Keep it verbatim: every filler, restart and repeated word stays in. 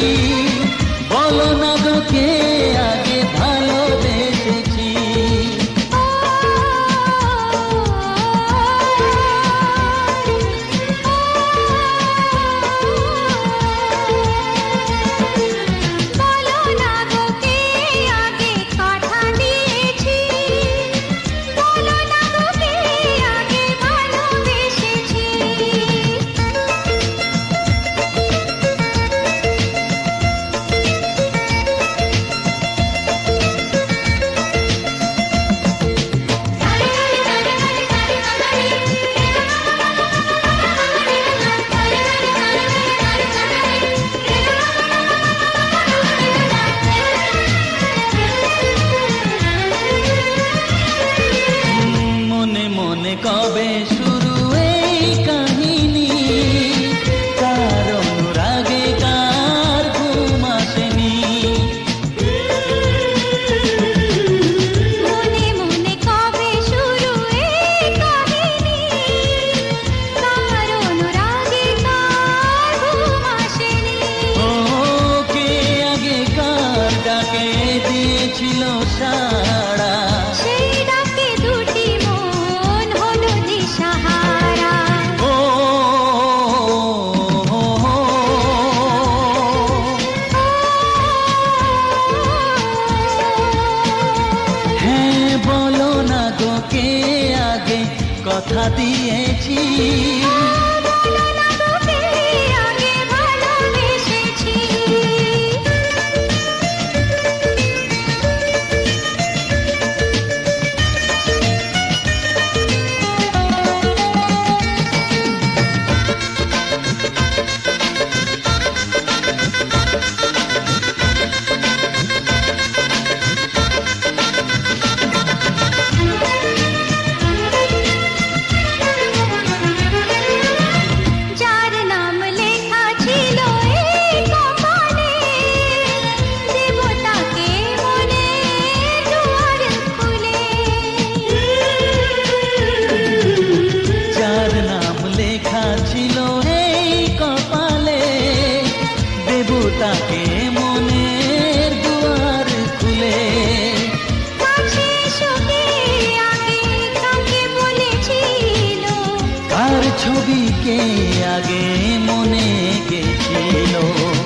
বলো না গো কে আগে ভালোবেসেছি। কবে শুরু এই কাহিনী, কার অনুরাগে কার ঘুম আসেনি। মনে মনে কবে শুরু এই কাহিনী, কার অনুরাগে কার ঘুম আসেনি। ও কে আগে কার ডাকে দিয়েছিল সাড়া, সেই ডাকে দুটি মন হলো দিশাহারা। ও হ্যাঁ বলো না গো কে আগে কথা দিয়েছি। বলো না গো কে আগে ভালোবেসেছি। যার নাম লেখা ছিল এই কপালে, দেব তাকে মনে দুয়ার খুলে। যার নাম লেখা ছিল এই কপালে, দেবু তাকে মনের দুয়ার খুলে। কাছে এসোকে আগে কাকে বলেছিল, কার ছবি কে আগে মনে গেছিল।